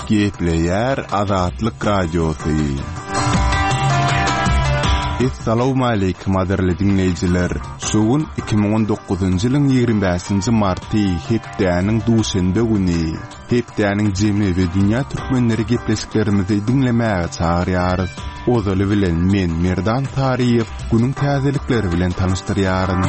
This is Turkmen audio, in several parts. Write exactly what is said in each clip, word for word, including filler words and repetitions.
Gepleyer Azatlyk Radiosu. Assalamu alaykum aderli dinleyijiler. Şogun iki bin on dokuzunjy ýylyň ýigirme beşinji marty hepdäniň duşanbe güni. Hepdäniň jemle we dünýä türkmenleri gepleşiklerimizi dinlemäge çagyrýarys. Ozaly bilen men Merdan Tariýew günüň täzelikleri bilen tanışdyrýaryn.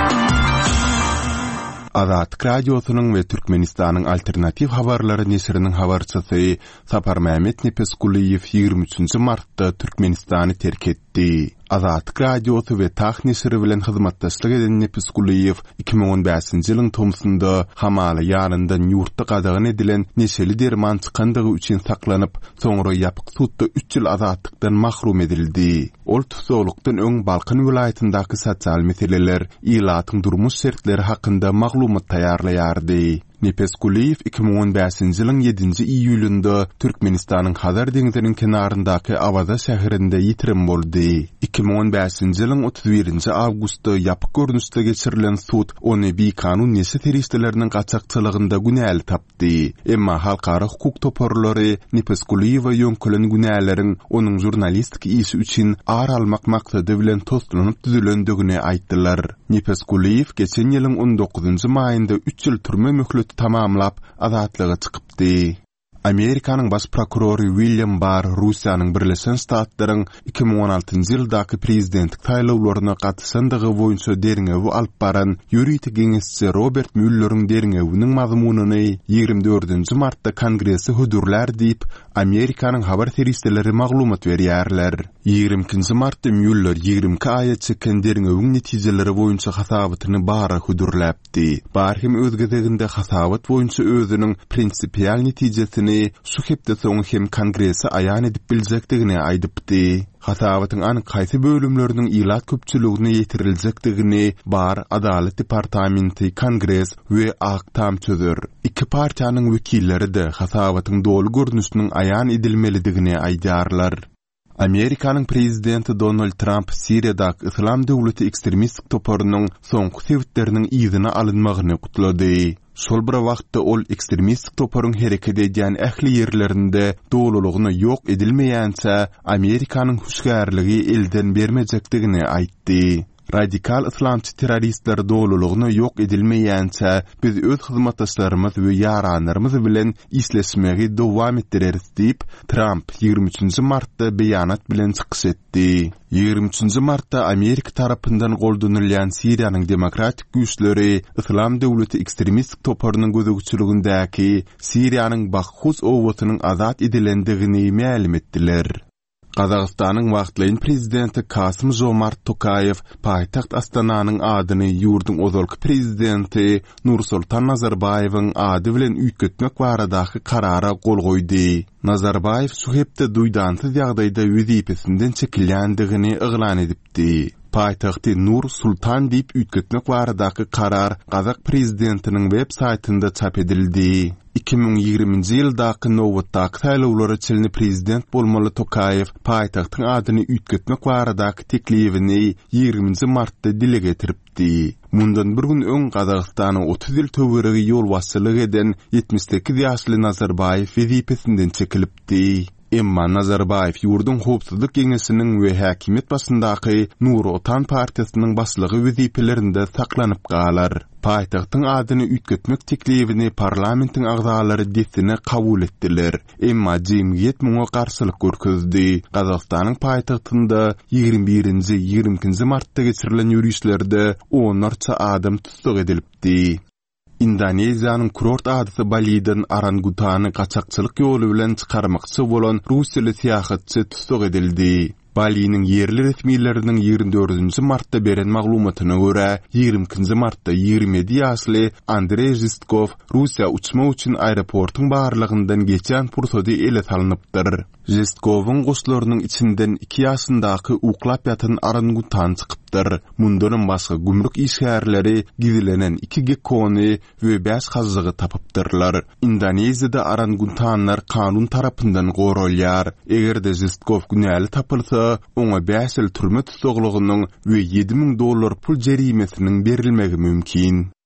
Azatlyk Radiosynyň we Türkmenistanyň alternativ habarlary nesiriniň habarçysy Sapar Mehmet Nepeskuliýew ýygrimi üçinji martda Türkmenistany terk etdi. Azatlyk Radiosu we Tah nesiri bilen hyzmatdaşlyk eden Nepeskuliýew iki bin on beşinji ýylyň tomsunda hamaly ýaryndan ýurtda gadagan edilen neşeli derman çykandygy üçin saklanyp, soňra ýapyk sutda üç ýyl azatlykdan mahrum edildi. Ol tutuklukdan öň Balkan vilayatyndaky sosial meseleler, ýylatyň durmuş şertleri hakynda maglumat taýýarlaýardy. Nepeskuliýew iki bin on beşinji ýylyň ýedinji iýulynda Türkmenistanyň Hazar deňiziniň kenaryndaky Avaza şäherinde ýitirim boldy. iki bin on beşinji ýylyň otuz birinji awgustda ýapyk görnüşde geçirilen sud ony beýkanun neşe teristleriniň gaçakçylygynda günäli tapdy. Emma halkara hukuk toporlary Nepeskuliýewa ýönkelen günäleriň onuň jurnalistik işi üçin ar almak maksady bilen toslanyp düzülendigini aýtdylar. Nepeskuliýew geçen ýylyň on dokuzunjy maýynda üç ýyl türme möhleti tamamlap azatlyga çykypdy. Amerikanyň baş prokurory William Barr Russiýanyň Birleşen Ştatlaryň iki bin on altyncy ýyldaky prezidentlik taýlawlaryna gatnaşandygy boýunça deriňewi alyp baran ýuridik geňesçi Robert Mueller'iň deriňewiniň mazmunyny ýygrimi dördünji martda Kongresi hudurlar diýip Amerikanyň habar teristleri maglumat berýärler. ýygrimi ikinji martda Mueller ýygrimi aýa çeken deriňewiň netijeleri boýunça hasabatyny Barra hudurlapdy. Barr hem öz gezeginde hasabat boýunça özüniň prinsipial netijesini şu hepde soň hem Kongresi aýan edip biljekdigini aýdypdy. Hasabatyň anyk kaýsy bölümleriniň ýylat köpçüligine ýetiriljekdigini Barr Adalet Departamenti, Kongres we Aktam çözer. Iki partiýanyň wekilleri de hasabatyň dolu görnüşiniň aýan edilmelidigini aýdýarlar. Amerikanyň prezidenti Donald Trump Siriýadaky Islam döwleti ekstremistik toporunyň soňky sebäpleriniň ýygyny alynmagyny gutlady. Şol bir wagtda ol ekstremistik toporuň hereket edýän ähli ýerlerinde dowlulugyny ýok edilmeýänçä Amerikanyň huşgärligi elden bermejekdigini aýtdy. Radikal islamçy terroristler dowlulugyny ýok edilmeýänçä biz öz hyzmatdaşlarymyz we ýaranlarymyz bilen isleşmegi dowam etdireriz diýip Trump ýygrimi üçinji martda beýanat bilen çykyş etdi. ýygrimi üçinji martda Amerika tarapyndan goldanylýan Siriýanyň demokratik güýçleri Islam döwleti ekstremistik toporunyň gözegçiligindäki Siriýanyň Bakhuz owatynyň azat edilendigini ma'lum etdiler. Qazaqstanyň wagtlaýyn prezidenti Kasym Jomart Tokayew paýtaxt Astananyň adyny ýurdun ozalky prezidenti Nursultan Nazarbayewiň ady bilen üýtgetmek baradaky karara gol goýdy. Nazarbayew şu hepde duýdansyz ýagdaýda wezipesinden çekilýändigini eglan edipdi. Paýtagty Nur Sultan diýip üýtgetmek baradaky karar Gazak prezidentiniň web saýtynda çap edildi. iki bin ýygrimiňji ýyldaky nowatdaky taýlawlara çelini prezident bolmaly Tokayew paýtagtyň adyny üýtgetmek baradaky teklifini ýygrimiňji martda dile getiripdi. Mundan bir gün öň Gazagstanyň otuz ýyl töweregi ýol başçylyk eden ýetmiş sekiz ýaşly Nazarbayew wezipesinden çekilipdi. Emma Nazarbayew ýurdun howpsuzlyk geňesiniň we häkimet başyndaky Nur Otan partiýasynyň başlygy wezipelerinde saklanyp galar. Paýtagtyň adyny üýtgetmek teklifini parlamentiň agzalary desine kabul etdiler. Emma jemgyýet muňa garşylyk görkezdi. Gazagstanyň paýtagtynda ýygrimi birinji ýygrimi ikinji martda geçirilen ýürüýüşlerde onlarça adam tutsak edilipdi. Indoneziýanyň kurort adysy Bali'den orangutany gaçakçylyk ýoly bilen çykarmakçy bolan Russiýaly syýahatçy tutsak edildi. Bali'nin yerli resmilerinin ýygrimi dördünji martda beren maglumatyna görä, ýygrimi ikinji martda ýygrimi ýedi ýaşly Andrey Zhistkov Russiýa uçma üçin aeroportyň barlygyndan geçen pursady ele salanypdyr. Zhistkowyň goşlarynyň içinden iki ýaşyndaky uklap ýatan orangutan çykypdyr. Mundan başga gümrük işgärleri gizlenen iki gekony we beş hazzygy tapypdyrlar. Indoneziýada orangutanlar kanun tarapyndan goralýar. Egerde Zhistkov günäli tapylsa, oňa beş ýyl türme tutuklugynyň we ýedi ming dollar pul jerimesiniň berilmegi mümkin.